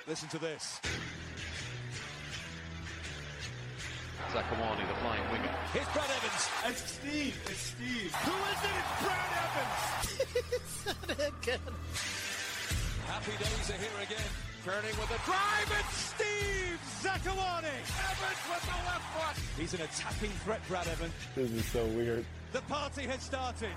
Listen to this. Zakuani, the flying winger. Here's Brad Evans. It's Steve. Who is it? It's Brad Evans. Again. Happy days are here again. Turning with a drive. It's Steve Zakuani. Evans with the left foot. He's an attacking threat, Brad Evans. This is so weird. The party has started.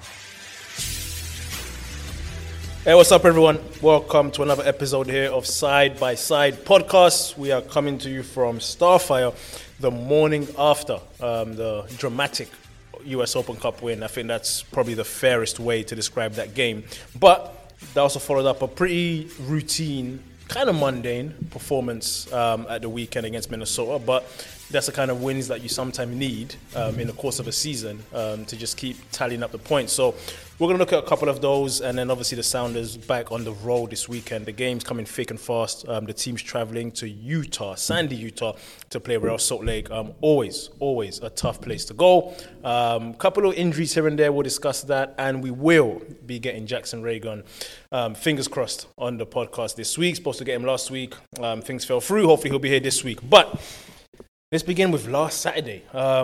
Hey, what's up, everyone? Welcome to another episode here of Side by Side Podcast. We are coming to you from Starfire the morning after the dramatic US Open Cup win. I think that's probably the fairest way to describe that game. But that also followed up a pretty routine, kind of mundane performance at the weekend against Minnesota. But that's the kind of wins that you sometimes need in the course of a season to just keep tallying up the points. So we're going to look at a couple of those, and then obviously the Sounders back on the road this weekend. The game's coming thick and fast. The team's traveling to Utah, Sandy, Utah, to play Real Salt Lake. Always a tough place to go. Couple of injuries here and there, we'll discuss that, and we will be getting Jackson Raygun, fingers crossed, on the podcast this week. Supposed to get him last week. Things fell through. Hopefully he'll be here this week. But let's begin with last Saturday.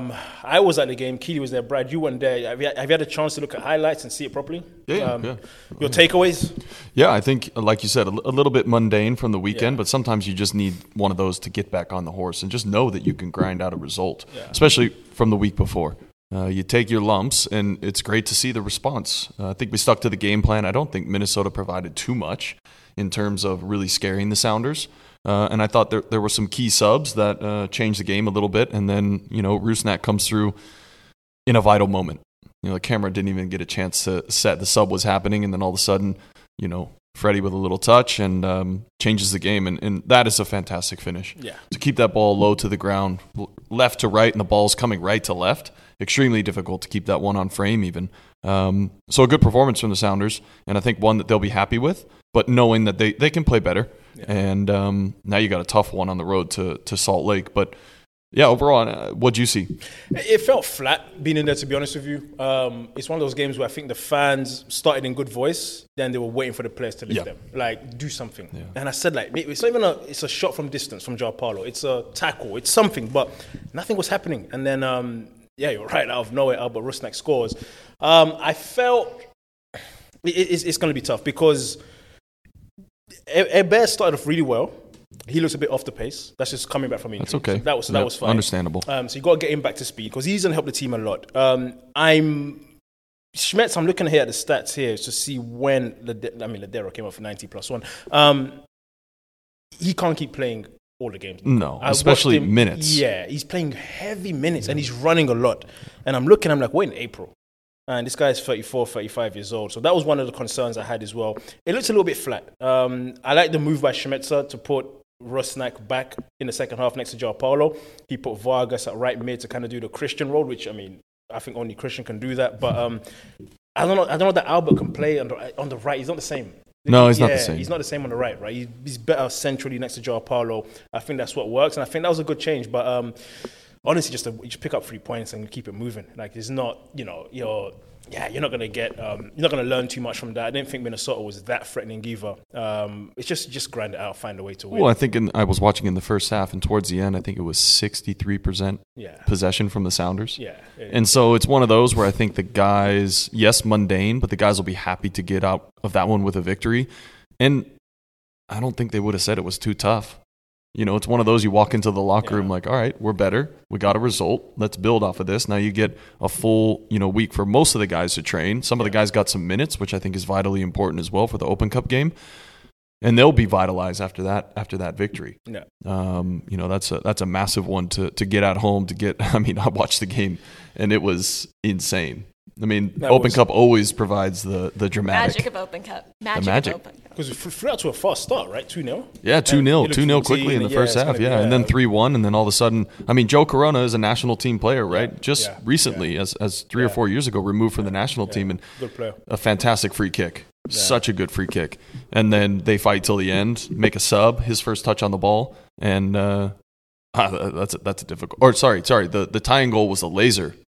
I was at the game. Keely was there. Brad, you weren't there. Have you had a chance to look at highlights and see it properly? Yeah. Your takeaways? Yeah, I think, like you said, a little bit mundane from the weekend, Yeah. but sometimes you just need one of those to get back on the horse and just know that you can grind out a result, especially from the week before. You take your lumps, and it's great to see the response. I think we stuck to the game plan. I don't think Minnesota provided too much in terms of really scaring the Sounders. And I thought there were some key subs that changed the game a little bit. And then, Rusnak comes through in a vital moment. The camera didn't even get a chance to set. The sub was happening, and then all of a sudden, Freddie with a little touch and changes the game. And that is a fantastic finish. Yeah. To keep that ball low to the ground, left to right, and the ball's coming right to left. Extremely difficult to keep that one on frame even. So a good performance from the Sounders, and I think one that they'll be happy with, but knowing that they can play better. Yeah. And now you got a tough one on the road to Salt Lake. But, yeah, overall, what'd you see? It felt flat being in there, to be honest with you. It's one of those games where I think the fans started in good voice, then they were waiting for the players to lift them. Like, do something. Yeah. And I said, it's not even it's a shot from distance from Joao Paulo. It's a tackle. It's something. But nothing was happening. And then, you're right, out of nowhere, Albert Rusnak scores. I felt it's going to be tough because Hebert started off really well. He looks a bit off the pace. That's just coming back from injury. That's okay. So that was fine. Understandable. So you got to get him back to speed because he's going to help the team a lot. Schmetz, I'm looking here at the stats here to see when Ladero came off for 90+1. He can't keep playing all the games. No, especially minutes. Yeah, he's playing heavy minutes and he's running a lot. And I'm like, we're in April. And this guy's 34, 35 years old. So that was one of the concerns I had as well. It looks a little bit flat. I like the move by Schmetzer to put Rusnak back in the second half next to Joao Paulo. He put Vargas at right mid to kind of do the Christian role, which, I think only Christian can do that. But I don't know that Albert can play on the right. He's not the same. No, he's not the same. He's not the same on the right? He's better centrally next to Joao Paulo. I think that's what works. And I think that was a good change. But honestly, just pick up 3 points and keep it moving. Like, it's not, you're not going to get, you're not going to learn too much from that. I didn't think Minnesota was that threatening either. It's just grind it out, find a way to win. Well, I think I was watching in the first half, and towards the end, I think it was 63% possession from the Sounders. Yeah. And so it's one of those where I think the guys, yes, mundane, but the guys will be happy to get out of that one with a victory. And I don't think they would have said it was too tough. It's one of those you walk into the locker room like, all right, we're better. We got a result. Let's build off of this. Now you get a full, week for most of the guys to train. Some of the guys got some minutes, which I think is vitally important as well for the Open Cup game. And they'll be vitalized after that victory. Yeah. That's a massive one to get at home to get. I watched the game and it was insane. Open Cup always provides the dramatic. Magic of Open Cup. Magic. Of Open Cup. Because we flew out to a fast start, right? 2-0? Yeah, 2-0. 2-0 quickly in the first half, And then 3-1, and then all of a sudden, Joe Corona is a national team player, right? Just recently, as 3 or 4 years ago, removed from the national team. And good player. A fantastic free kick. Yeah. Such a good free kick. And then they fight till the end, make a sub, his first touch on the ball, and that's a difficult. Or sorry, the tying goal was a laser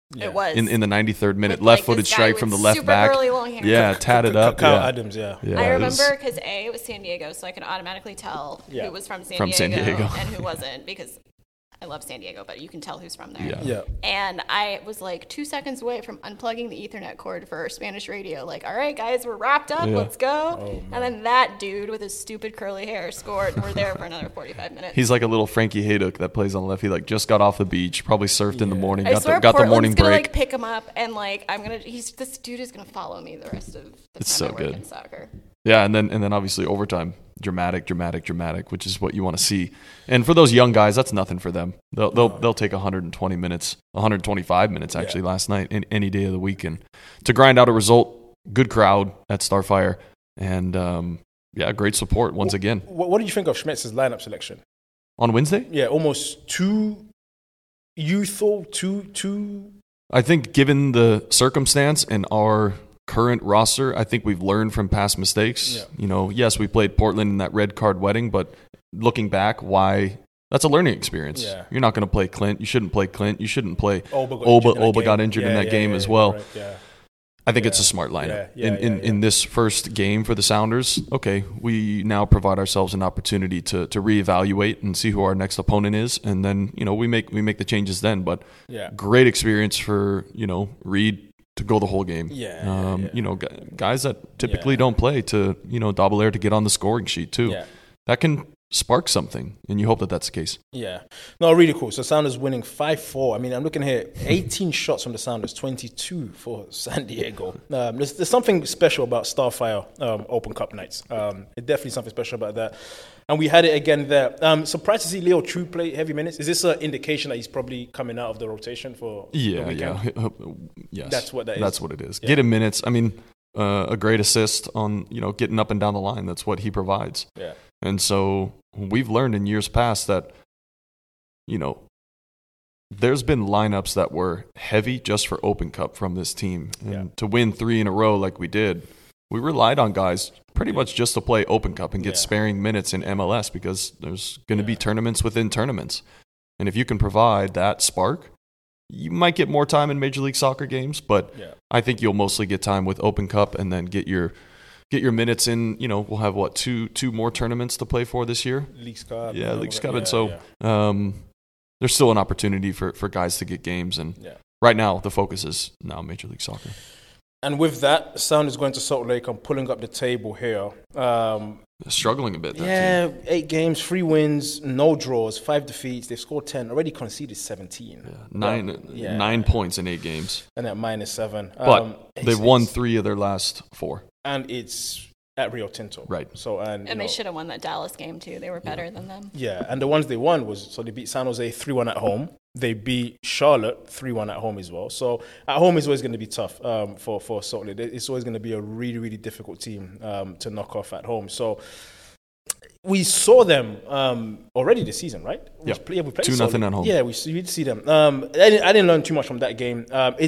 Yeah. It was in the 93rd minute, With, like, left-footed this guy strike with from the left super back. curly long hair. Yeah, tatted up. Kyle yeah. Adams, yeah. Yeah, I it was- remember because it was San Diego, so I could automatically tell Yeah. who was from San From San Diego. and who wasn't, because I love San Diego, but you can tell who's from there. Yeah. Yeah. And I was like 2 seconds away from unplugging the Ethernet cord for Spanish radio. Like, all right, guys, we're wrapped up. Yeah. Let's go. And then that dude with his stupid curly hair scored, and we're there for another 45 minutes. He's like a little Frankie Haydock that plays on the left. He like just got off the beach, probably surfed in the morning, I got swear the Portland's morning gonna break. like pick him up, and like this dude is gonna follow me the rest of the It's time so I work good. in soccer. Yeah, and then obviously overtime, dramatic, which is what you want to see. And for those young guys, that's nothing for them. They'll take 120 minutes, 125 minutes actually last night in any day of the week, and to grind out a result. Good crowd at Starfire, and great support once again What did you think of Schmetz's lineup selection? on Wednesday. Yeah, almost too youthful, too. I think given the circumstance and our current roster, I think we've learned from past mistakes. Yeah. You know, yes, we played Portland in that red card wedding, but looking back, why? That's a learning experience. Yeah. You're not going to play Clint. You shouldn't play Clint. You shouldn't play Oba got injured in that game as well. Right, yeah. I think it's a smart lineup. In Yeah. this first game for the Sounders, okay, we now provide ourselves an opportunity to reevaluate and see who our next opponent is, and then we make the changes then. But Yeah. great experience for Reed to go the whole game. Yeah. Guys that typically Yeah. don't play to Daubelair to get on the scoring sheet too. Yeah. That can spark something, and you hope that that's the case. Yeah. No, really cool. So Sounders winning 5-4. I mean, I'm looking here, 18 shots from the Sounders, 22 for San Diego. There's something special about Starfire Open Cup nights. It's definitely something special about that. And we had it again there. Surprised to see Leo True play heavy minutes. Is this an indication that he's probably coming out of the rotation for the weekend? Yes. That's what that is. That's what it is. Yeah. Get him minutes. I mean, a great assist on getting up and down the line. That's what he provides. Yeah. And so we've learned in years past that there's been lineups that were heavy just for Open Cup from this team, and to win 3 in a row like we did, we relied on guys pretty much just to play Open Cup and get sparing minutes in MLS because there's going to be tournaments within tournaments. And if you can provide that spark, you might get more time in Major League Soccer games, but I think you'll mostly get time with Open Cup and then get your minutes in. We'll have two more tournaments to play for this year. Leagues Cup. Yeah, Leagues Cup. And so there's still an opportunity for guys to get games. And right now, the focus is now Major League Soccer. And with that, Sound is going to Salt Lake. I'm pulling up the table here. Struggling a bit. That team. 8 games, 3 wins, no draws, 5 defeats. They've scored 10, already conceded 17. Yeah. 9 points in 8 games. And at -7. But they've won 3 of their last 4. And it's at Rio Tinto. Right. So And they should have won that Dallas game too. They were better than them. Yeah, and the ones they won they beat San Jose 3-1 at home. They beat Charlotte 3-1 at home as well. So at home is always going to be tough for Salt Lake. It's always going to be a really, really difficult team to knock off at home. So we saw them already this season, right? We played 2-0 at home. Yeah, we did see them. I didn't learn too much from that game.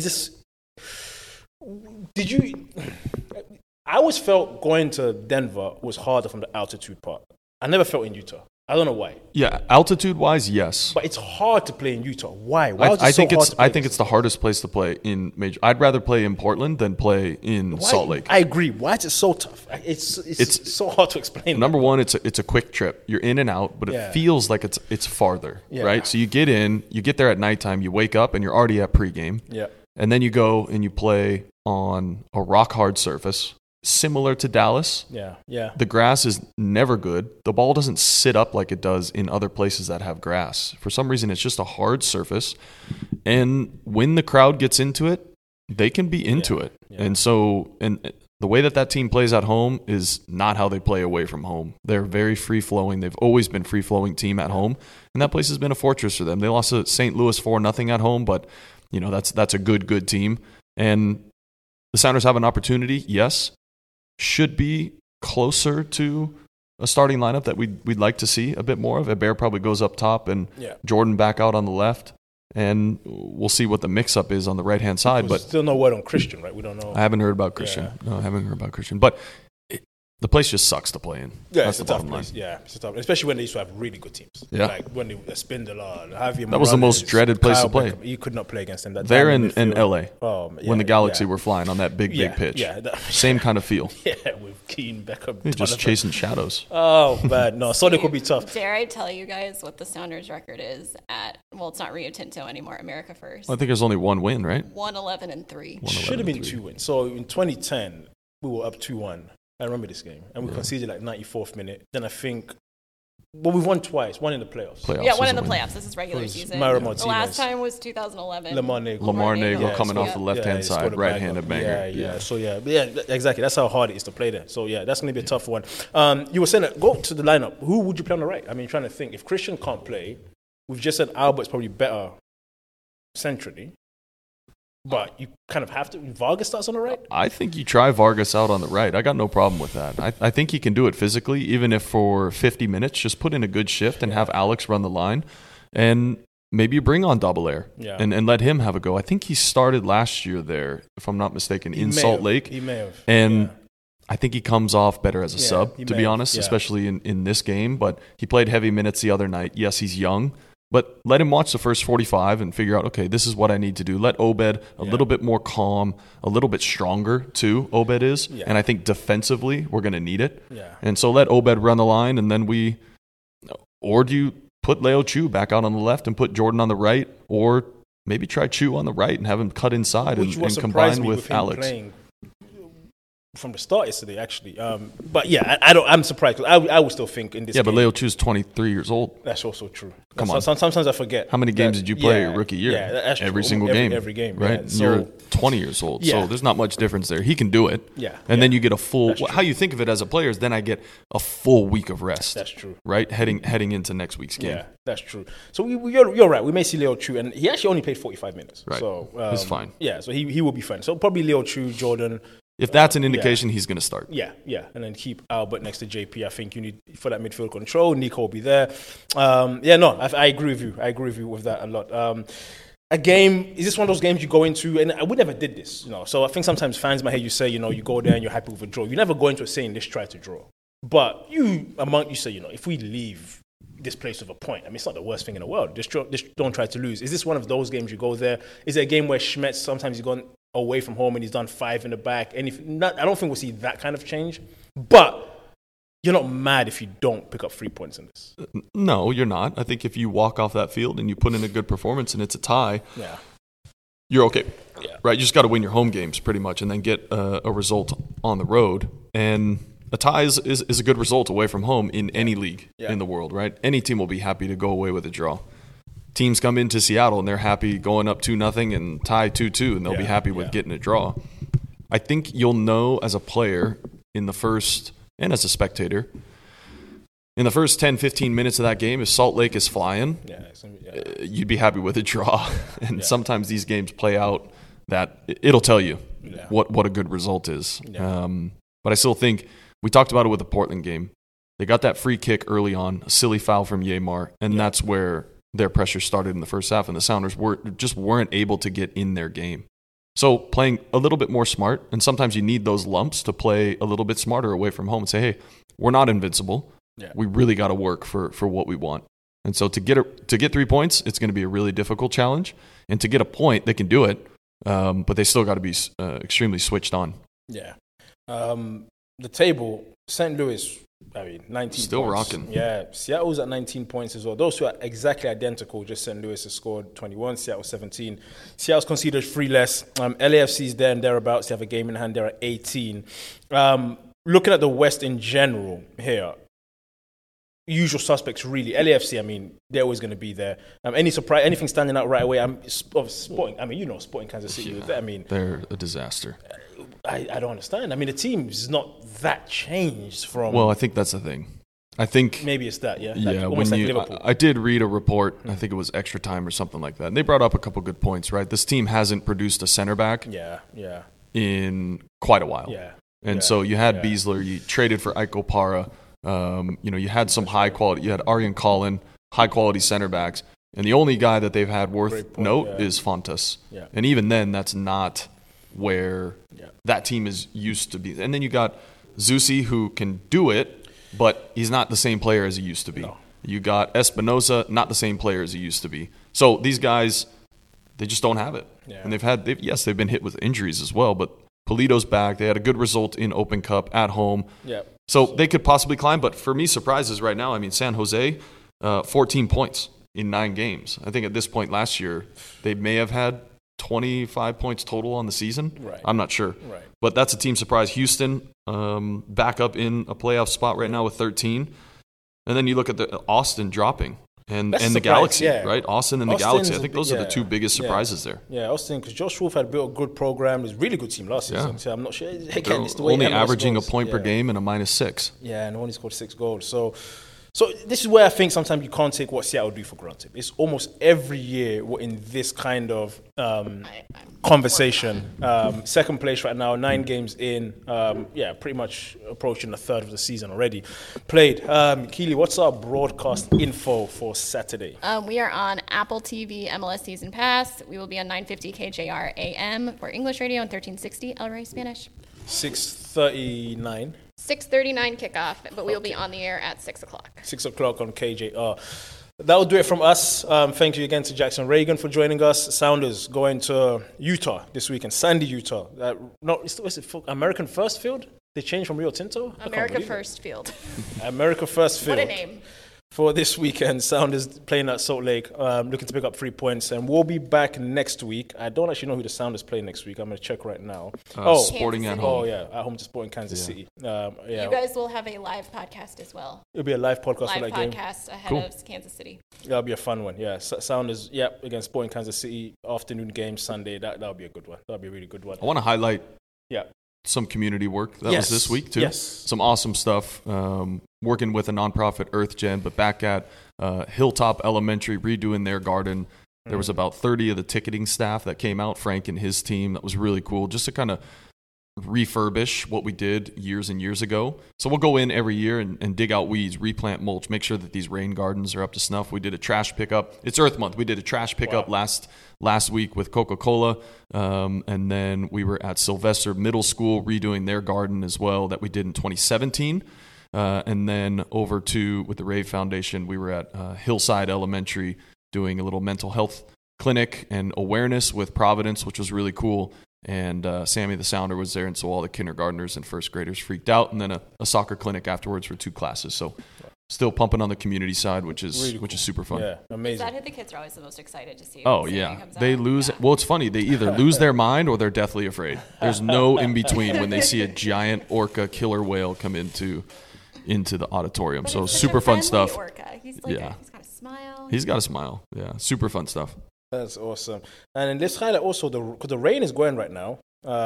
I always felt going to Denver was harder from the altitude part. I never felt in Utah. I don't know why. Yeah, altitude-wise, yes. But it's hard to play in Utah. Why? I think it's the hardest place to play in major. I'd rather play in Portland than play in Salt Lake. I agree. Why is it so tough? It's so hard to explain. Number one, it's a quick trip. You're in and out, but it feels like it's farther, right? So you get there at nighttime, you wake up, and you're already at pregame. Yeah. And then you go and you play on a rock-hard surface, similar to Dallas. Yeah. The grass is never good. The ball doesn't sit up like it does in other places that have grass. For some reason, it's just a hard surface. And when the crowd gets into it, they can be into it. Yeah. And the way that team plays at home is not how they play away from home. They're very free-flowing. They've always been free-flowing team at home. And that place has been a fortress for them. They lost to St. Louis 4-0 at home, but that's a good team. And the Sounders have an opportunity, yes. Should be closer to a starting lineup that we'd like to see a bit more of. Hebert probably goes up top and Jordan back out on the left. And we'll see what the mix-up is on the right-hand side. But still no word on Christian, right? We don't know. I haven't heard about Christian. Yeah. No, I haven't heard about Christian. But The place just sucks to play in. Yeah, That's it's the a tough bottom line. place. Yeah, it's a tough, especially when they used to have really good teams. Yeah. Like when they Spindeler, Javier That was the most Morales, dreaded place Kyle to play. Beckham. You could not play against them. That There diamond in midfield. LA, Yeah, when the Galaxy yeah. were flying on that big pitch. Yeah, Same kind of feel. Yeah, with Keane, Beckham. You're just Donovan. chasing shadows. Oh man, no, Sonic would be tough. Dare I tell you guys what the Sounders record is at? Well, it's not Rio Tinto anymore. America First. I think there's only one win, right? 1-11-3. Should have been 2 wins. So in 2010, we were up 2-1. I remember this game, and we conceded like 94th minute. Then I think, well, we've won twice. One in the playoffs. Yeah, one was in a the win. playoffs. This is regular season. Myra The Martinez. last time was 2011. Lamar Nagel. Lamar Nagel Yeah, coming off the left-hand he side, scored a right-handed banger. banger. Yeah. So yeah, exactly. That's how hard it is to play there. So yeah, that's going to be a tough one. You were saying that, go to the lineup. Who would you play on the right? I mean, trying to think. If Christian can't play, we've just said Albert's probably better centrally. But you kind of have to. Vargas starts on the right? I think you try Vargas out on the right. I got no problem with that. I think he can do it physically, even if for 50 minutes, just put in a good shift and have Alex run the line. And maybe you bring on Daubelair and let him have a go. I think he started last year there, if I'm not mistaken, in Salt Lake. He may have. And I think he comes off better as a sub, he to may be have. honest, Yeah. especially in this game. But he played heavy minutes the other night. Yes, he's young. But let him watch the first 45 and figure out, okay, this is what I need to do. Let Obed a little bit more calm, a little bit stronger too, Obed is. Yeah. And I think defensively, we're going to need it. Yeah. And so let Obed run the line, and then or do you put Leo Chu back out on the left and put Jordan on the right, or maybe try Chu on the right and have him cut inside Which and was surprised combine me with him Alex. playing from the start yesterday, actually. But yeah, I'm surprised. 'Cause I would still think in this Yeah, game. but Leo Chu's 23 years old. That's also true. Come on. Sometimes I forget. How many games that- did you play yeah, your rookie year? Yeah, that's every true. single game. Every game, right? Yeah. So, You're 20 years old, Yeah. so there's not much difference there. He can do it. Yeah, And then yeah. you get a full. That's true. How you think of it as a player is then I get a full week of rest. That's true. Right, heading into next week's game. Yeah, that's true. So you're right. We may see Leo Chu, and he actually only played 45 minutes. Right. So He's fine. Yeah, so he will be fine. So probably Leo Chu, Jordan. If that's an indication, he's going to start. Yeah, and then keep Albert next to JP. I think you need for that midfield control. Nico will be there. I agree with you. I agree with you with that a lot. A game, is this one of those games you go into, and we never did this, so I think sometimes fans might hear you say, you go there and you're happy with a draw. You never go into it saying, let's try to draw. But you say, if we leave this place with a point, I mean, it's not the worst thing in the world. Just don't try to lose. Is this one of those games you go there? Is it a game where Schmetz, sometimes he's gone away from home and he's done 5 in the back? I don't think we'll see that kind of change. But you're not mad if you don't pick up 3 points in this. No, you're not. I think if you walk off that field and you put in a good performance and it's a tie, you're okay. Yeah. Right? You just got to win your home games pretty much and then get a result on the road. And a tie is a good result away from home in any league in the world, right? Any team will be happy to go away with a draw. Teams come into Seattle and they're happy going up 2-0 and tie 2-2, and they'll be happy with getting a draw. I think you'll know as a player in the first, and as a spectator, in the first 10, 15 minutes of that game, if Salt Lake is flying, you'd be happy with a draw. And sometimes these games play out that it'll tell you what a good result is. Yeah. But I still think, we talked about it with the Portland game. They got that free kick early on, a silly foul from Yamar, and that's where their pressure started in the first half, and the Sounders weren't able to get in their game. So playing a little bit more smart, and sometimes you need those lumps to play a little bit smarter away from home and say, hey, we're not invincible. Yeah. We really got to work for what we want. And so to get 3 points, it's going to be a really difficult challenge. And to get a point, they can do it, but they still got to be extremely switched on. Yeah. The table, St. Louis, 19 still points. rocking. Yeah, Seattle's at 19 points as well. Those two are exactly identical. Just St. Louis has scored 21, Seattle 17. Seattle's conceded 3 less. LAFC's there and thereabouts. They have a game in hand. They're at 18. Looking at the West in general here, usual suspects really. LAFC, I mean, they're always going to be there. Any surprise, anything standing out right away? Sporting. I mean, Sporting Kansas City. I mean, they're a disaster. I don't understand. I mean, the team is not that changed from. Well, I think that's the thing. I think maybe it's that. Yeah. When like Liverpool. I did read a report. I think it was Extra Time or something like that. And they brought up a couple good points. Right, this team hasn't produced a center back. Yeah. In quite a while. Yeah. And so you had Beasler. You traded for Ike Opara. You had some high quality. You had Arjen Collin, high quality center backs, and the only guy that they've had worth note is Fontes. Yeah. And even then, that's not where that team is used to be. And then you got Zusi, who can do it, but he's not the same player as he used to be. No. You got Espinosa, not the same player as he used to be. So these guys, they just don't have it. Yeah. And they've been hit with injuries as well, but Polito's back. They had a good result in Open Cup at home. Yeah. So they could possibly climb, but for me, surprises right now. I mean, San Jose, 14 points in 9 games. I think at this point last year, they may have had 25 points total on the season. Right. I'm not sure. Right. But that's a team surprise. Houston, back up in a playoff spot right now with 13. And then you look at the Austin dropping and That's a the surprise, Galaxy, yeah. right? Austin and the Austin's Galaxy. I a think big- those are the yeah. 2 biggest Yeah. surprises there. Yeah, Austin, because Josh Wolf had built a good program. It was a really good team last season. Yeah. So I'm not sure. They're Again, it's the way only MLS averaging goes. a point per Yeah. game and a -6. Yeah, and only scored 6 goals. So this is where I think sometimes you can't take what Seattle do for granted. It's almost every year we're in this kind of conversation. Second place right now, 9 games in. Pretty much approaching a third of the season already played. Keely, what's our broadcast info for Saturday? We are on Apple TV MLS Season Pass. We will be on 950 KJR AM for English radio and 1360 El Rey Spanish. 6:39. 6:39 kickoff, but we will be on the air at 6 o'clock. 6 o'clock on KJR. That will do it from us. Thank you again to Jackson Reagan for joining us. Sounders going to Utah this weekend, Sandy, Utah. What's it? American First Field? They changed from Rio Tinto? I can't America believe it. First Field. America First Field. What a name. For this weekend, Sounders playing at Salt Lake, looking to pick up 3 points. And we'll be back next week. I don't actually know who the Sounders play next week. I'm going to check right now. Sporting Kansas at City. home. Oh, yeah, at home to Sporting Kansas City. You guys will have a live podcast as well. It'll be a live podcast for Live that game. podcast ahead Cool. of Kansas City. That'll be a fun one, yeah. Sounders, against Sporting Kansas City, afternoon game Sunday. That'll be a good one. That'll be a really good one. I want to highlight Yeah. some community work that Yes. was this week too. Yes. Some awesome stuff. Working with a nonprofit, EarthGen, but back at Hilltop Elementary, redoing their garden. There was about 30 of the ticketing staff that came out, Frank and his team. That was really cool, just to kind of refurbish what we did years and years ago. So we'll go in every year and dig out weeds, replant mulch, make sure that these rain gardens are up to snuff. We did a trash pickup. It's Earth Month. We did a trash pickup last week with Coca-Cola. And then we were at Sylvester Middle School redoing their garden as well that we did in 2017. And then over to, with the Rave Foundation, we were at Hillside Elementary doing a little mental health clinic and awareness with Providence, which was really cool. And Sammy the Sounder was there, and so all the kindergartners and first graders freaked out. And then a soccer clinic afterwards for 2 classes. So still pumping on the community side, which is Really which cool. is super fun. Is Yeah, amazing. that who the kids are always the most excited to see? Oh when Sammy yeah, comes they out? lose. Yeah. Well, it's funny. They either lose their mind or they're deathly afraid. There's no in between when they see a giant orca killer whale come into the auditorium. But So it's such super a fun friendly stuff. Orca. He's like Yeah. he's got a smile. He's got a smile. Yeah, super fun stuff. That's awesome. And then let's highlight also because the rain is going right now.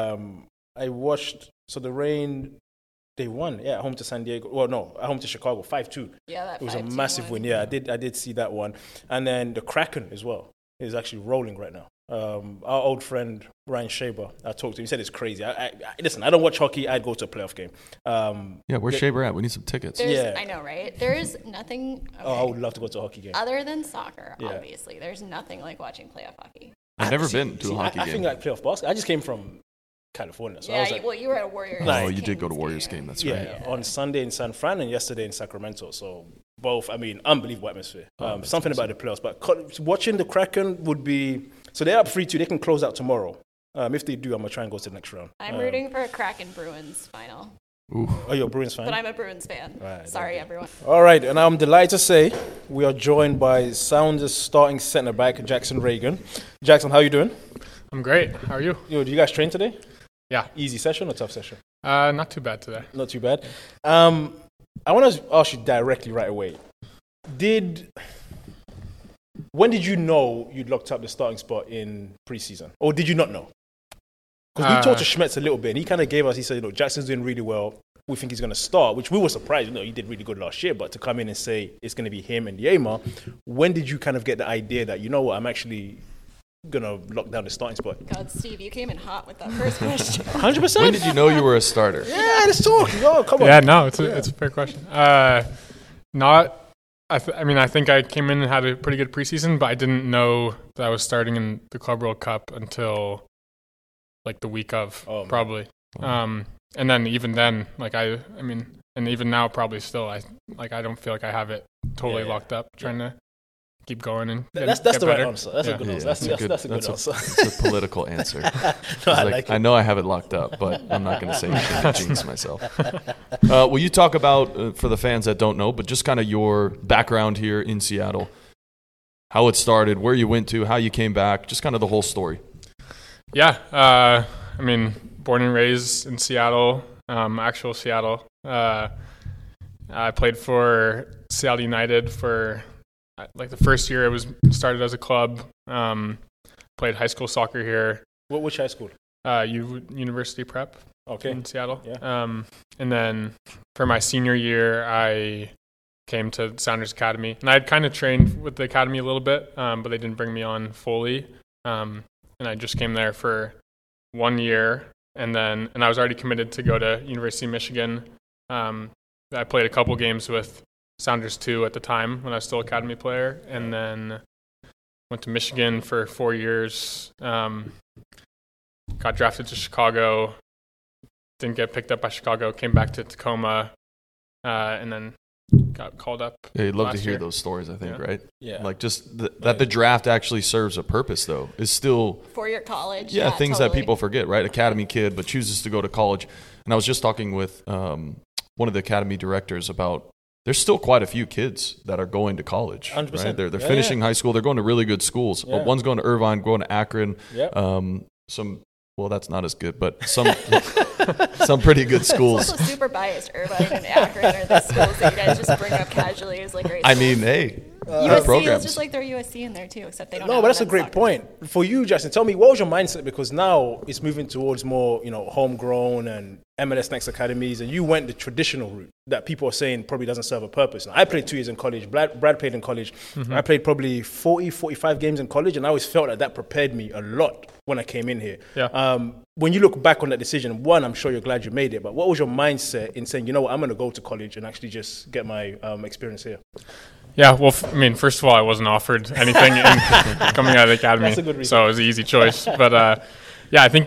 I watched, so the rain, they won, at home to San Diego. Well, no, at home to Chicago, 5-2. Yeah, that It was a 5-2 massive win. Yeah, I did see that one. And then the Kraken as well is actually rolling right now. Our old friend Ryan Shaber, I talked to him. He said it's crazy. Listen, I don't watch hockey. I'd go to a playoff game. Yeah, where's Shaber at? We need some tickets. There's, I know, right? There is nothing. Okay. Oh, I would love to go to a hockey game. Other than soccer, Yeah. obviously, there's nothing like watching playoff hockey. I've never been to a hockey I game. think like playoff basketball. I just came from California, so I Yeah, was like, well, you were at a Warriors. Oh, you did Kings go to Warriors game. That's yeah, right. on Sunday in San Fran and yesterday in Sacramento. So both, I mean, unbelievable atmosphere. Something about the playoffs. But watching the Kraken would be, so they're up 3-2. They can close out tomorrow. If they do, I'm going to try and go to the next round. I'm rooting for a Kraken Bruins final, Oh, you're a Bruins fan? but I'm a Bruins fan. Right, Sorry, everyone. All right, and I'm delighted to say we are joined by Sounders starting centre back Jackson Reagan. Jackson, how are you doing? I'm great. How are you? Yo, do you guys train today? Yeah. Easy session or tough session? Not too bad today. Not too bad. I want to ask you directly right away. When did you know you'd locked up the starting spot in preseason? Or did you not know? Because we talked to Schmetz a little bit, and he kind of gave us, he said, Jackson's doing really well. We think he's going to start, which we were surprised. He did really good last year, but to come in and say it's going to be him and Yema, when did you kind of get the idea that, I'm actually going to lock down the starting spot? God, Steve, you came in hot with that first question. 100%? When did you know you were a starter? Yeah, let's talk. Yo, come on. Yeah, no, it's a fair question. I think I came in and had a pretty good preseason, but I didn't know that I was starting in the Club World Cup until like the week of, Oh, man. probably. then even then, like I mean, and even now probably still, I don't feel like I have it totally locked up. Trying to keep going and that's get the better. right answer. That's a good answer. That's a good answer. It's a political answer. No, I like it. I know I have it locked up, but I'm not going to say anything to jinx myself. Will you talk about, for the fans that don't know, but just kind of your background here in Seattle, how it started, where you went to, how you came back, just kind of the whole story. Yeah, I mean, born and raised in Seattle, actual Seattle. I played for Seattle United for like the first year. It was started as a club. Played high school soccer here. Which high school? University Prep. Okay. In Seattle. Yeah. And then for my senior year, I came to Sounders Academy, and I had kind of trained with the academy a little bit, but they didn't bring me on fully. And I just came there for 1 year, and I was already committed to go to University of Michigan. I played a couple games with Sounders 2 at the time when I was still academy player, and then went to Michigan for 4 years. Got drafted to Chicago, didn't get picked up by Chicago, came back to Tacoma, and then got called up. Yeah, you'd love to hear year. those stories, I think, right? Yeah. Like just that the draft actually serves a purpose, though, is still 4-year college. things totally. that people forget, right? Academy kid, but chooses to go to college. And I was just talking with one of the academy directors about there's still quite a few kids that are going to college. 100%. Right? They're finishing high school. They're going to really good schools. Yeah. One's going to Irvine, going to Akron. Yeah. Well, that's not as good, but some pretty good schools. It's also super biased. Irvine and Akron are the schools that you guys just bring up casually as like great I schools. mean, hey, USC, programs. let's just like throw USC in there too, except they don't. No, have but that's a men's great soccer. point. For you, Justin, tell me, what was your mindset? Because now it's moving towards more, homegrown and MLS Next academies, and you went the traditional route that people are saying probably doesn't serve a purpose. Now, I played 2 years in college. Brad played in college. Mm-hmm. I played probably 45 games in college, and I always felt that prepared me a lot when I came in here. Yeah. When you look back on that decision, one, I'm sure you're glad you made it, but what was your mindset in saying, you know what, I'm going to go to college and actually just get my experience here? Yeah, well, first of all, I wasn't offered anything coming out of the academy, That's a good reason. so it was an easy choice. But I think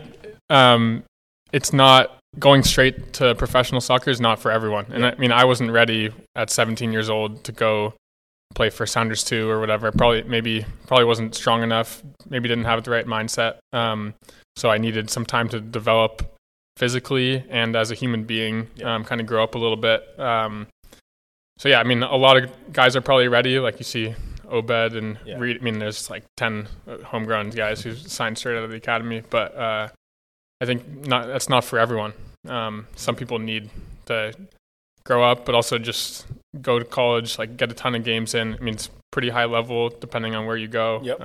it's not going straight to professional soccer is not for everyone. And I wasn't ready at 17 years old to go play for Sounders 2 or whatever. Probably wasn't strong enough. Maybe didn't have the right mindset. So I needed some time to develop physically and as a human being, kind of grow up a little bit. So yeah, a lot of guys are probably ready. Like you see Obed and Reed. There's like 10 homegrown guys who signed straight out of the academy. But I think that's not for everyone. Some people need to grow up, but also just go to college, like get a ton of games in. It's pretty high level depending on where you go. Yep.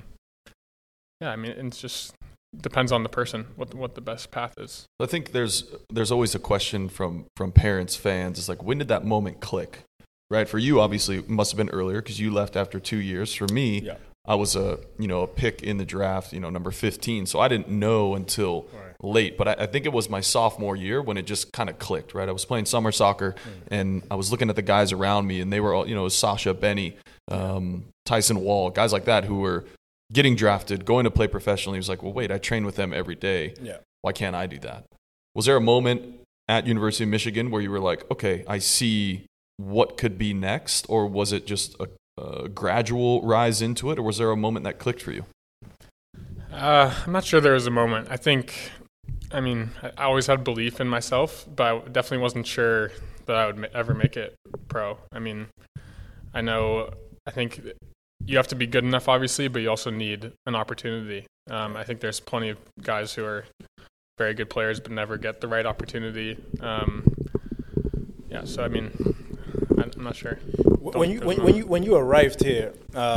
It's just depends on the person what the best path is. I think there's always a question from parents, fans. It's like, when did that moment click? Right? For you, obviously, it must have been earlier because you left after 2 years. For me, I was a pick in the draft, number 15. So I didn't know until late. But I think it was my sophomore year when it just kind of clicked, right? I was playing summer soccer, and I was looking at the guys around me, and they were all, it was Sasha, Benny, Tyson Wall, guys like that who were getting drafted, going to play professionally. He was like, well, wait, I train with them every day. Yeah. Why can't I do that? Was there a moment at University of Michigan where you were like, okay, I see what could be next? Or was it just a gradual rise into it? Or was there a moment that clicked for you? I'm not sure there was a moment. I always had belief in myself, but I definitely wasn't sure that I would ever make it pro. I think you have to be good enough, obviously, but you also need an opportunity. I think there's plenty of guys who are very good players but never get the right opportunity. So I'm not sure. When you arrived here,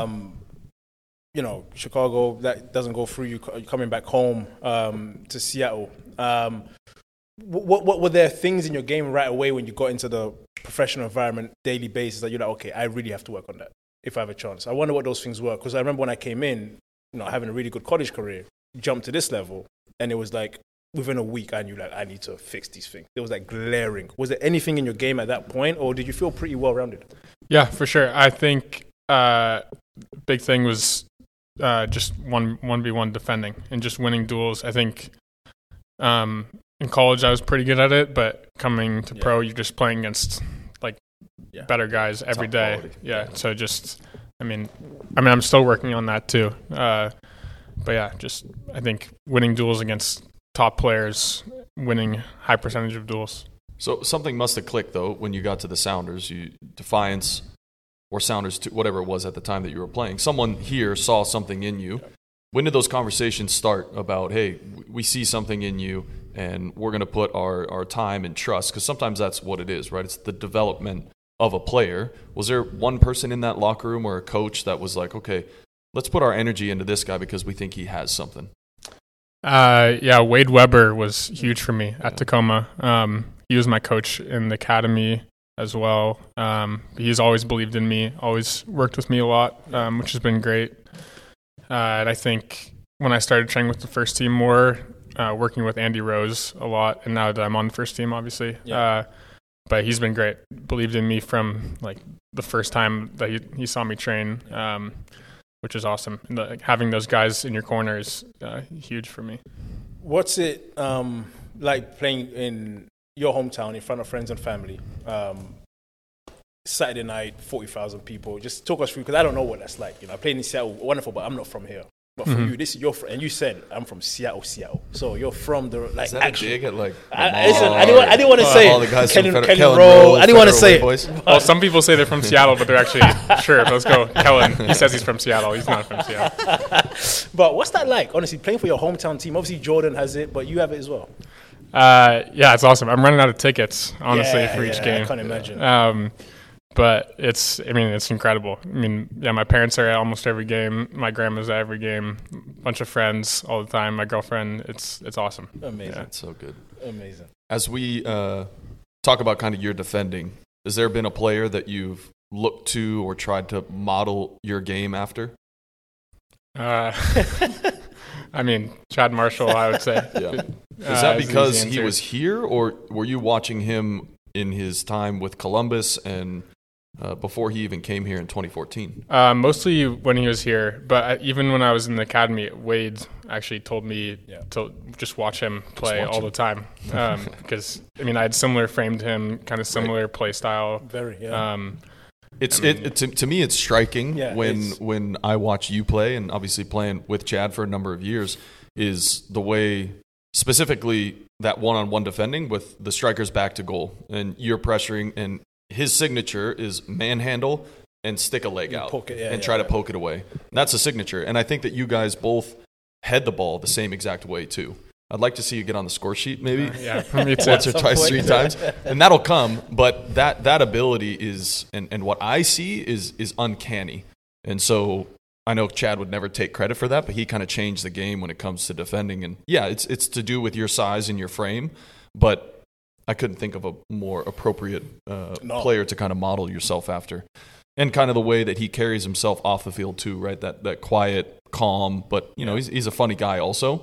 Chicago, that doesn't go through you coming back home to Seattle. What were there things in your game right away when you got into the professional environment, daily basis, that you're like, okay, I really have to work on that if I have a chance? I wonder what those things were, because I remember when I came in, having a really good college career, jumped to this level, and it was like within a week I knew like I need to fix these things. It was like glaring. Was there anything in your game at that point, or did you feel pretty well rounded? Yeah, for sure. I think big thing was just 1v1 defending and just winning duels. I think in college I was pretty good at it, but coming to pro, you're just playing against like better guys every Top day. quality. Yeah. So just, I mean, I'm still working on that too. But yeah, just I think winning duels against top players, winning high percentage of duels. So something must have clicked, though, when you got to the Sounders. Defiance or Sounders, whatever it was at the time that you were playing. Someone here saw something in you. When did those conversations start about, hey, we see something in you and we're going to put our time and trust? Because sometimes that's what it is, right? It's the development of a player. Was there one person in that locker room or a coach that was like, okay, let's put our energy into this guy because we think he has something? Yeah, Wade Weber was huge for me at Tacoma. He was my coach in the academy as well. He's always believed in me, always worked with me a lot, which has been great. And I think when I started training with the first team more, working with Andy Rose a lot, and now that I'm on the first team, obviously. But he's been great. Believed in me from like the first time that he saw me train, which is awesome. And having those guys in your corner is huge for me. What's it like playing in your hometown in front of friends and family? Saturday night, 40,000 people. Just talk us through, because I don't know what that's like. I played in Seattle, wonderful, but I'm not from here. But for you, this is your and you said I'm from Seattle. So you're from the Is that a dig at like? I didn't want to say all the guys from Kellen Rowe, Rowe. I didn't want to say Federal it. Way boys. Well, some people say they're from Seattle, but they're actually sure. Let's go, Kellen. He says he's from Seattle. He's not from Seattle. But what's that like? Honestly, playing for your hometown team. Obviously, Jordan has it, but you have it as well. Yeah, it's awesome. I'm running out of tickets, honestly, for each game. I can't imagine. But it's incredible. I mean, yeah, my parents are at almost every game. My grandma's at every game. Bunch of friends all the time. My girlfriend. It's awesome. Amazing. That's so good. Amazing. As we talk about kind of your defending, has there been a player that you've looked to or tried to model your game after? I mean, Chad Marshall, I would say. Yeah. Is that because he was here, or were you watching him in his time with Columbus and before he even came here in 2014? Mostly when he was here, but even when I was in the academy, Wade actually told me to just watch him play all the time. Because, I mean, I had similar frame to him, kind of similar play style. Very, To me, it's striking when I watch you play, and obviously playing with Chad for a number of years, is the way specifically that one-on-one defending with the strikers back to goal, and you're pressuring, and his signature is manhandle and stick a leg out and try to poke it away. And that's a signature, and I think that you guys both head the ball the same exact way too. I'd like to see you get on the score sheet maybe me too. once or twice, 3 times, and that'll come. But that ability is, and what I see is uncanny. And so I know Chad would never take credit for that, but he kind of changed the game when it comes to defending. And yeah, it's to do with your size and your frame, but I couldn't think of a more appropriate player to kind of model yourself after. And kind of the way that he carries himself off the field too, right? That quiet, calm, but he's a funny guy also.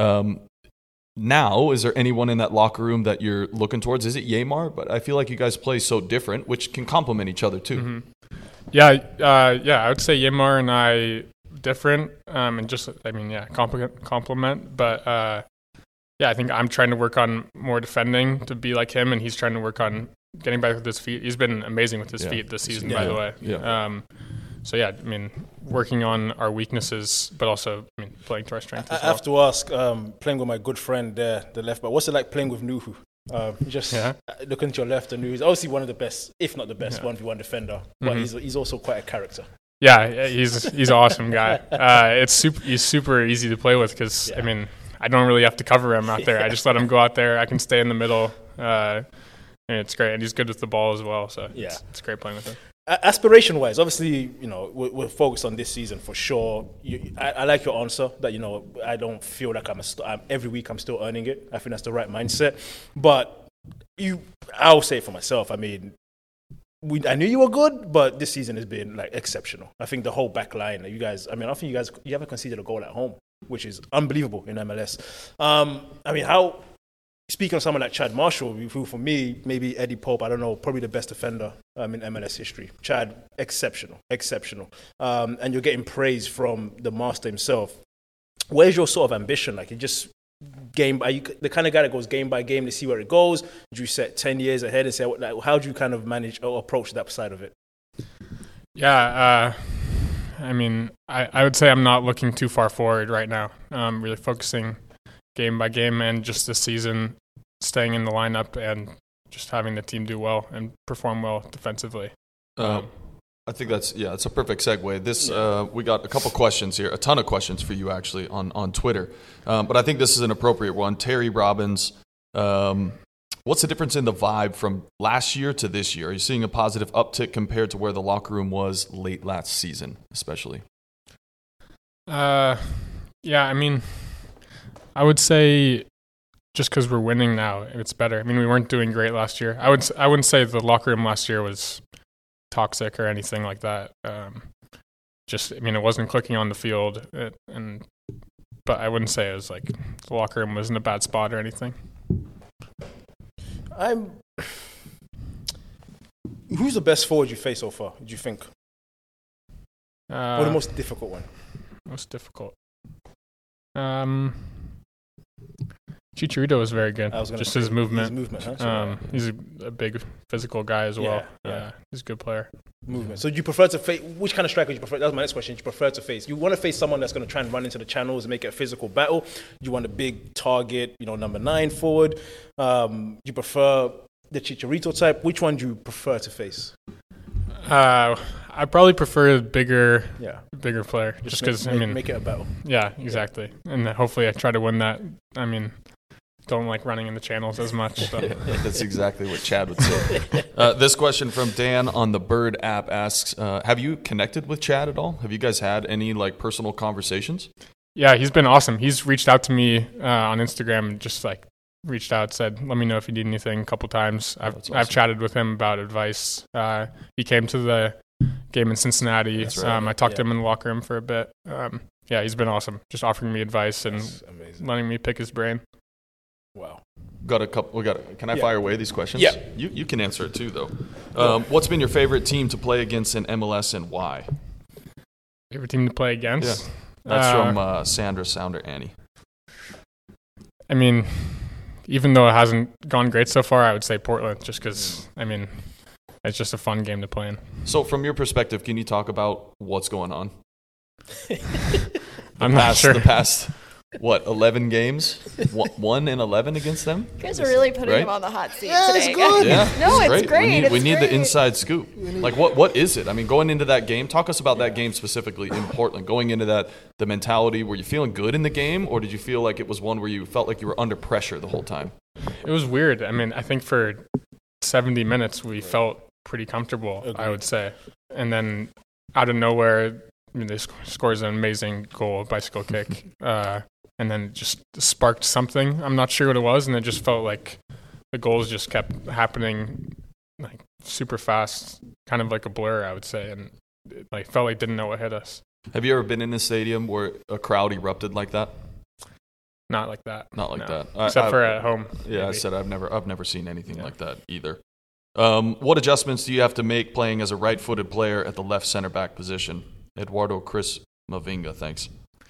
Now, is there anyone in that locker room that you're looking towards? Is it Yamar? But I feel like you guys play so different, which can complement each other too. Mm-hmm. Yeah, I would say Yamar and I different, and just complement. But I think I'm trying to work on more defending to be like him, and he's trying to work on getting back with his feet. He's been amazing with his feet this season, by the way. Yeah. So yeah, I mean, working on our weaknesses, but also playing to our strengths as well. I have to ask, playing with my good friend there, the left back, what's it like playing with Nuhu? Looking to your left, and Nuhu's obviously one of the best, if not the best, 1v1 defender, but he's also quite a character. Yeah, he's an awesome guy. He's super easy to play with because I mean, I don't really have to cover him out there. I just let him go out there. I can stay in the middle. And it's great, and he's good with the ball as well. So it's great playing with him. Aspiration-wise, obviously, we're focused on this season for sure. I like your answer that, I don't feel like every week I'm still earning it. I think that's the right mindset. But I'll say it for myself. I mean, I knew you were good, but this season has been like exceptional. I think the whole back line, you guys, I mean, I think you haven't conceded a goal at home, which is unbelievable in MLS. I mean, speaking of someone like Chad Marshall, who for me, maybe Eddie Pope, I don't know, probably the best defender in MLS history. Chad, exceptional. And you're getting praise from the master himself. Where's your sort of ambition? Like, are you the kind of guy that goes game by game to see where it goes? Do you set 10 years ahead and say, how do you kind of manage or approach that side of it? Yeah, I mean, I would say I'm not looking too far forward right now. Really focusing game by game and just this season, staying in the lineup and just having the team do well and perform well defensively. I think that's a perfect segue. This we got a couple questions here, a ton of questions for you actually on Twitter, but I think this is an appropriate one. Terry Robbins, what's the difference in the vibe from last year to this year? Are you seeing a positive uptick compared to where the locker room was late last season, especially? Yeah, I mean, I would say just because we're winning now, it's better. I mean, we weren't doing great last year. I wouldn't say the locker room last year was toxic or anything like that. It wasn't clicking on the field, but I wouldn't say it was like the locker room was in a bad spot or anything. Who's the best forward you faced so far, do you think? Or the most difficult one? Most difficult. Chicharito is very good. Just his movement. Huh? He's a big physical guy as well. Yeah. He's a good player. Movement. So do you prefer to face, which kind of striker do you prefer? That was my next question. Do you prefer to face? You want to face someone that's going to try and run into the channels and make it a physical battle? Do you want a big target, number 9 forward? Do you prefer the Chicharito type? Which one do you prefer to face? I probably prefer a bigger player, just because make it a battle. Yeah, exactly. And hopefully I try to win that. I mean, don't like running in the channels as much. So. That's exactly what Chad would say. This question from Dan on the Bird app asks, have you connected with Chad at all? Have you guys had any personal conversations? Yeah, he's been awesome. He's reached out to me on Instagram and just reached out, said, let me know if you need anything a couple times. I've chatted with him about advice. He came to the game in Cincinnati. Right. I talked to him in the locker room for a bit. He's been awesome, just offering me advice and letting me pick his brain. Wow. Can I fire away these questions? Yeah. You can answer it too, though. What's been your favorite team to play against in MLS and why? Favorite team to play against? Yeah. That's from Sandra Sounder Annie. I mean, even though it hasn't gone great so far, I would say Portland, just because, it's just a fun game to play in. So from your perspective, can you talk about what's going on? Not sure. The past, 11 games? 1-11 against them? You guys are really putting him on the hot seat today. It's good. Yeah, no, it's great. We need the inside scoop. What is it? Going into that game, talk us about that game specifically in Portland. Going into that, the mentality, were you feeling good in the game, or did you feel like it was one where you felt like you were under pressure the whole time? It was weird. I think for 70 minutes we felt pretty comfortable, I would say. And then out of nowhere, they scores an amazing goal, a bicycle kick. And then it just sparked something. I'm not sure what it was, and it just felt like the goals just kept happening super fast, kind of like a blur, I would say, and it felt like didn't know what hit us. Have you ever been in a stadium where a crowd erupted like that? Not like that. Not like that. Except for at home. Yeah, maybe. I said I've never seen anything like that either. What adjustments do you have to make playing as a right-footed player at the left center back position? Eduardo Chris Mavinga, thanks.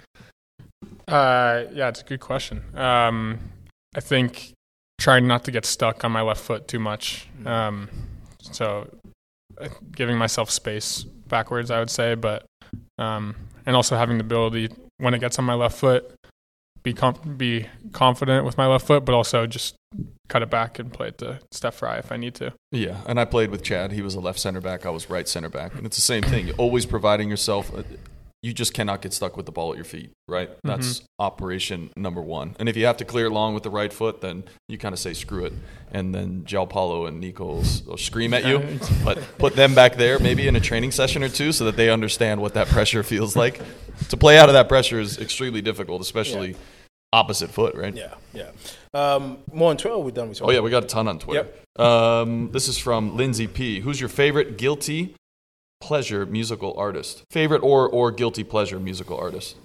It's a good question. I think trying not to get stuck on my left foot too much. So giving myself space backwards, I would say, but and also having the ability when it gets on my left foot, be confident with my left foot, but also just cut it back and play it to Steph Fry if I need to. Yeah, and I played with Chad. He was a left center back. I was right center back, and it's the same thing. You're always providing yourself. You just cannot get stuck with the ball at your feet, right? That's operation number one. And if you have to clear long with the right foot, then you kind of say screw it. And then João Paulo and Nico will scream at you. But put them back there maybe in a training session or two so that they understand what that pressure feels like. To play out of that pressure is extremely difficult, especially opposite foot, right? Yeah. More on Twitter, we're done with. Oh, yeah, we got a ton on Twitter. Yep. This is from Lindsay P. Who's your favorite guilty pleasure musical artist? Favorite or guilty pleasure musical artist?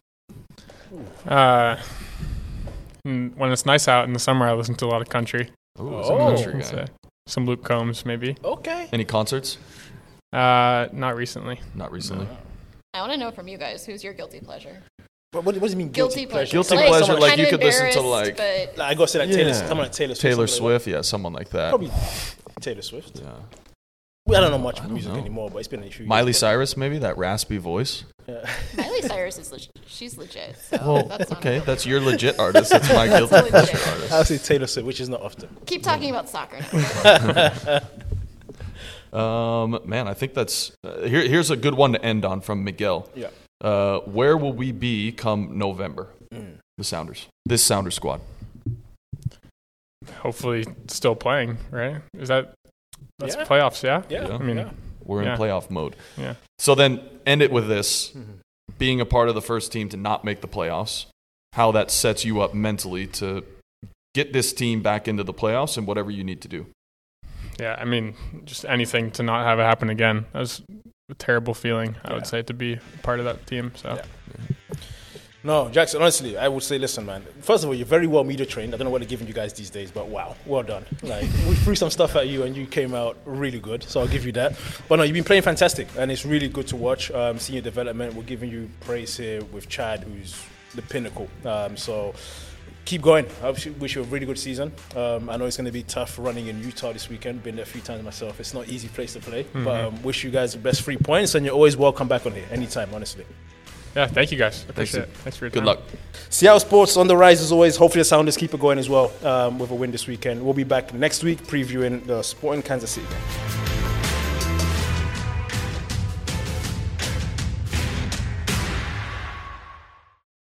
When it's nice out in the summer, I listen to a lot of country. Some country guy. Some Luke Combs, maybe. Okay. Any concerts? Not recently. Not recently. I want to know from you guys, who's your guilty pleasure? What does it mean? Guilty pleasure. Guilty Like, pleasure, someone like kinda you could listen to embarrassed, like but I gotta say like Yeah. someone like Taylor Swift. Taylor something like Swift, yeah, someone like that. that. Probably Taylor Swift. Yeah. I don't know much music know. anymore, but it's been a few years. Miley Cyrus, maybe that raspy voice. Miley Cyrus is she's legit. So Well, that's not okay, a- that's your legit artist. That's my guilty legit. pleasure artist. I'll say Taylor Swift, which is not often. Keep talking about soccer now. Man, I think that's here's a good one to end on from Miguel. Yeah. Where will we be come November? The Sounders. This Sounders squad. Hopefully, still playing. Right? That's Yeah. playoffs? Yeah. Yeah. I mean, yeah. We're in Yeah. playoff mode. yeah. So then end it with this. Being a part of the first team to not make the playoffs, how that sets you up mentally to get this team back into the playoffs and whatever you need to do. Yeah, I mean, just anything to not have it happen again. That was a terrible feeling, I would say, to be part of that team. So, Yeah. No, Jackson, honestly, I would say, listen, man, first of all, you're very well media trained. I don't know what they're giving you guys these days, but wow, well done. Like, we threw some stuff at you and you came out really good, so I'll give you that. But no, you've been playing fantastic, and it's really good to watch. Seeing your development, we're giving you praise here with Chad, who's the pinnacle. So keep going. I wish you a really good season. I know it's going to be tough running in Utah this weekend. Been there a few times myself. It's not an easy place to play, but wish you guys the best 3 points, and you're always welcome back on here anytime, honestly. yeah, thank you guys. Appreciate it. Thanks for your Good time. luck. Seattle sports on the rise as always. Hopefully the Sounders keep it going as well with a win this weekend. We'll be back next week previewing the Sporting Kansas City game.